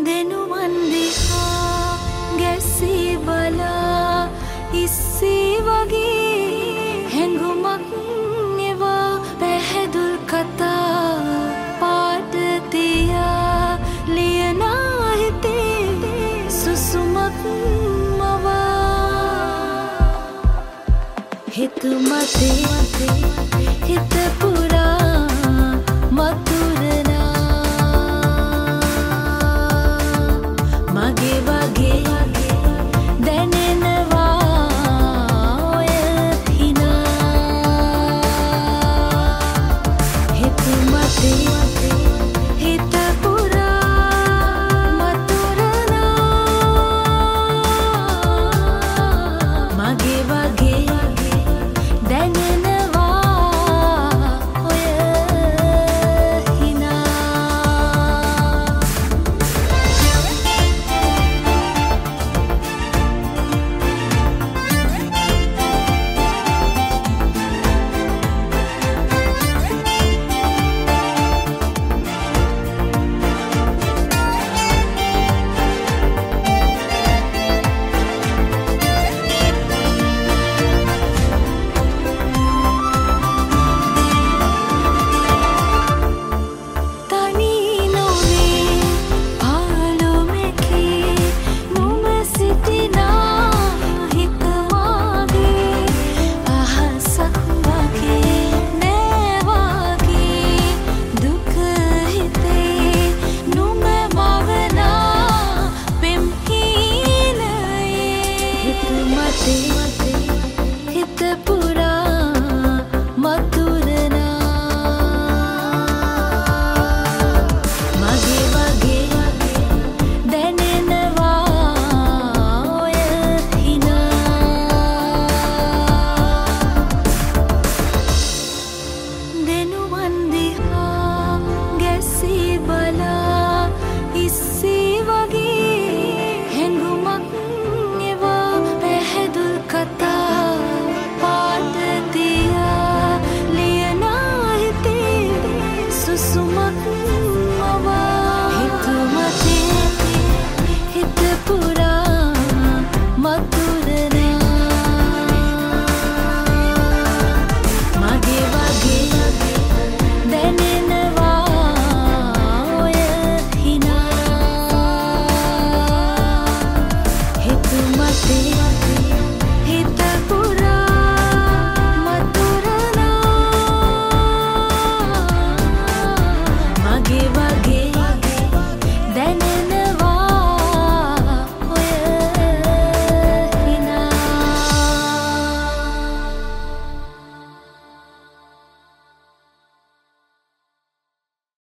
දෙනුවන් දිහා ගැසී බලා ඉස්සී වගේ හැඟුමක් එවා පැහැදුල් කතා පාට තියා ලියනා හිතේ සුසුමක් මවා හිත මතේ හිත පුරා මතුරනා මගේ වගේ දැනෙනවා ඔය හිනා හිත මතේ හිත පුරා මතුරනා මගේ වගේ දැනෙනවා ඔය හිනා හිත පුරා මතුරනා මගේ වගේ දැනෙනවා ඔය හිනා දෙනුවන් දිහා ගැසී බලා ඉස්සී වගේ හැඟුමක් එවා පැහැදුල් කතා පාට තියා ලියනා හිතේ සුසුමක් මවා හිත මතේ හිත පුරා මතුරනා මගේ වගේ දැනෙනවා ඔය හිනා හිත මතේ හිත